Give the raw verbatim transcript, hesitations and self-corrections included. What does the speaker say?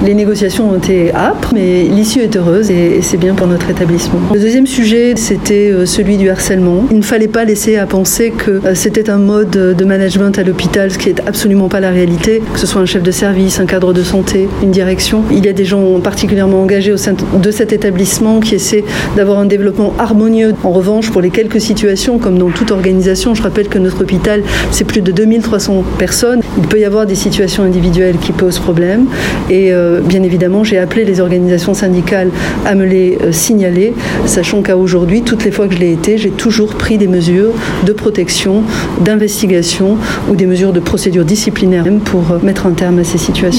Les négociations ont été âpres, mais l'issue est heureuse et c'est bien pour notre établissement. Le deuxième sujet, c'était celui du harcèlement. Il ne fallait pas laisser à penser que c'était un mode de management à l'hôpital, ce qui n'est absolument pas la réalité, que ce soit un chef de service, un cadre de santé, une direction. Il y a des gens particulièrement engagés au sein de cet établissement qui essaient d'avoir un développement harmonieux. En revanche, pour les quelques situations, comme dans toute organisation, je rappelle que notre hôpital, c'est plus de deux mille trois cents personnes. Il peut y avoir des situations individuelles qui posent problème et euh, bien évidemment, j'ai appelé les organisations syndicales à me les euh, signaler, sachant qu'à aujourd'hui, toutes les fois que je l'ai été, j'ai toujours pris des mesures de protection, d'investigation ou des mesures de procédure disciplinaire pour euh, mettre un terme à ces situations.